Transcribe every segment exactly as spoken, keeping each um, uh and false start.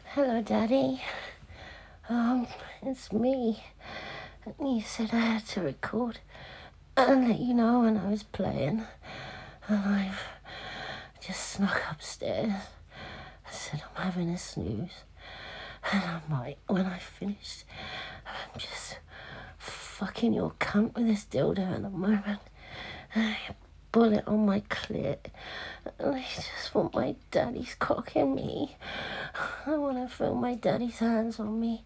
Hello, Daddy. Um, it's me. You said I had to record and let you know when I was playing. And I've just snuck upstairs. I said I'm having a snooze. And I might, when I finished, I'm just fucking your cunt with this dildo at the moment. And I bullet on my clit. And I just want my daddy's cock in me. I want to feel my daddy's hands on me.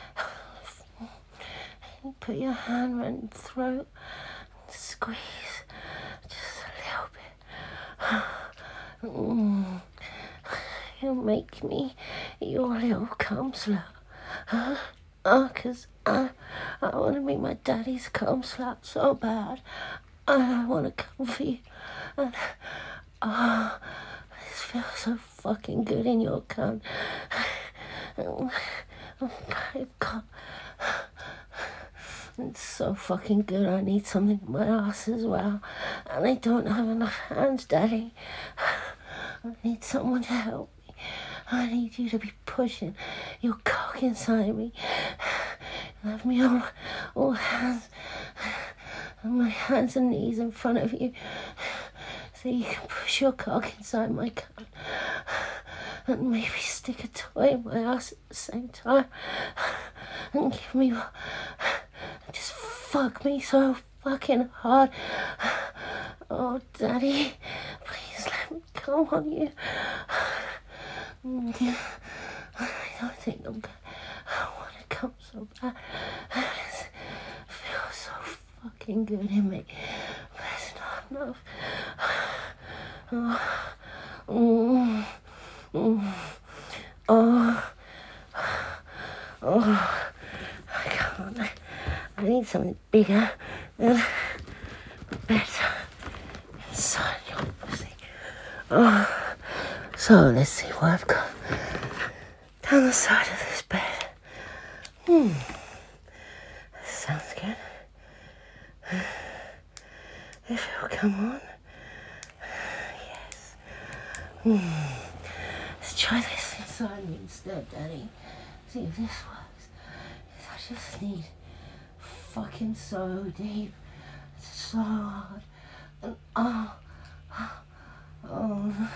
You put your hand around the throat and squeeze just a little bit. Mm. You'll make me your little cum slut. Huh? Oh, cause I, I want to be my daddy's cum slut so bad. I want to come for you. And, oh, this feels so fucking good in your cunt. I've got... It's so fucking good. I need something in my ass as well. And I don't have enough hands, Daddy. I need someone to help me. I need you to be pushing your cock inside me. Have me all, all hands, on my hands and knees in front of you, so you can push your cock inside my cunt. And maybe stick a toy in my ass at the same time. And give me... Just fuck me so fucking hard. Oh, Daddy, please let me come on you. I don't think I'm gonna... I want to come so bad. It feels so fucking good in me. But it's not enough. Oh, mm, mm, oh, oh, I can't... I need something bigger and better inside your pussy. Oh, so let's see what I've got down the side of this bed. Hmm, that sounds good. If it'll come on. Yes. Hmm. Let's try this inside me instead, Daddy. See if this works. I just need... fucking so deep, so hard, and oh, oh,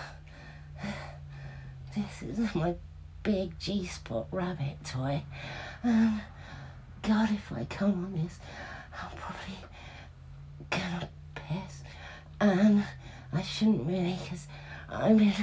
this is my big G-spot rabbit toy, and God, if I come on this, I'm probably gonna piss, and I shouldn't really, because I'm in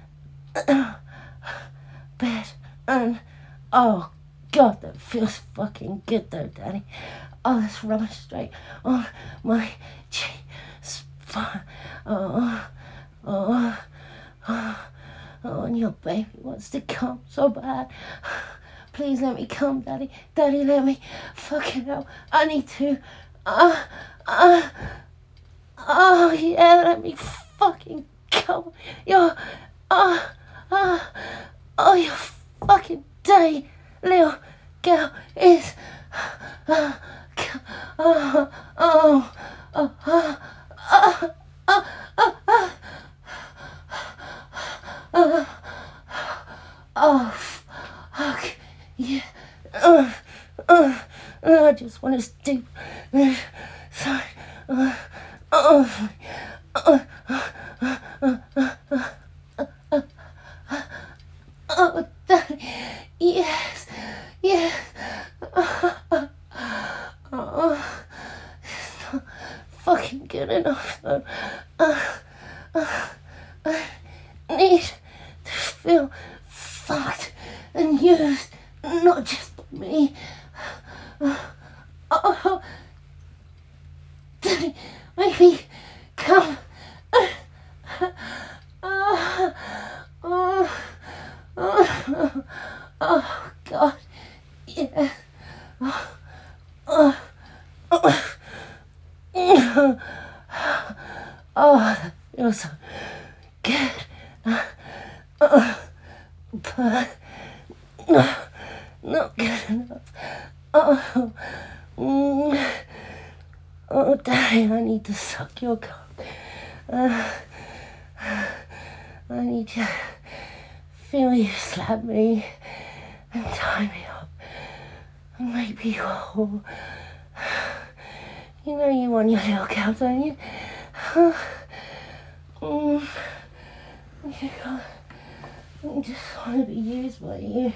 bed, and oh God, that feels fucking good though, Daddy. Oh, that's rubbing straight on my G-spot. Oh, oh, oh, oh, and your baby wants to come so bad. Please let me come, Daddy. Daddy, let me fucking out. I need to. Uh, uh, oh, yeah, let me fucking come. Your, uh, uh, oh, your fucking day, little girl is... Uh, Oh, oh, oh, oh, oh, oh, oh, oh, oh, fuck, yeah, uh, uh, I just want to stoop, sorry, uh, oh, oh, oh, Daddy, yes, yes, oh, it's not fucking good enough though. Uh, uh, I need to feel fucked and used, not just by me. Uh, oh, Daddy, maybe come. Uh, uh, oh, oh, oh, God, yeah. Oh, oh, oh, oh, that feels so good. Uh, oh, but no, not good enough. Oh, mm, oh, Daddy, I need to suck your cock. Uh, I need to feel you slap me and tie me up and make me whole. You know you want your little girl, don't you? mm. I just want to be used by you.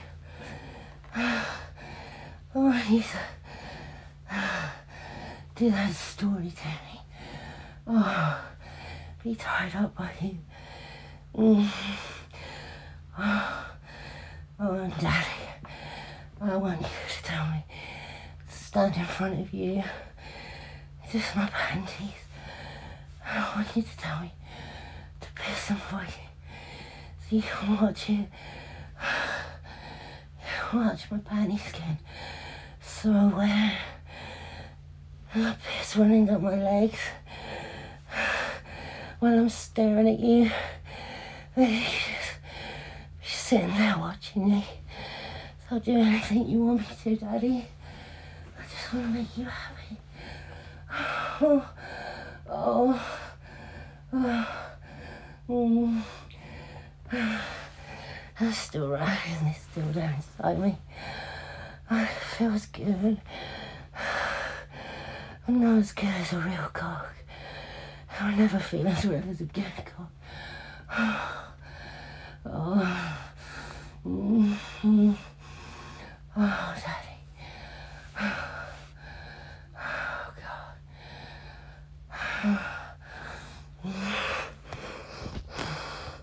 I want you to do that story to me. Oh, be tied up by you. Mm. Oh, oh, Daddy, I want you to tell me, stand in front of you, just my panties. I want you to tell me to piss them for you, so you can watch it. Watch my panty skin, so aware. And the piss running down my legs while I'm staring at you. And you just be sitting there watching me. So I'll do anything you want me to, Daddy. I just want to make you happy. Oh, oh, oh. Mm. It's still rising, it's still down inside me. Oh, it feels good. I'm not as good as a real cock. I'll never feel as real as a good cock. Oh, mm-hmm. Oh, Daddy.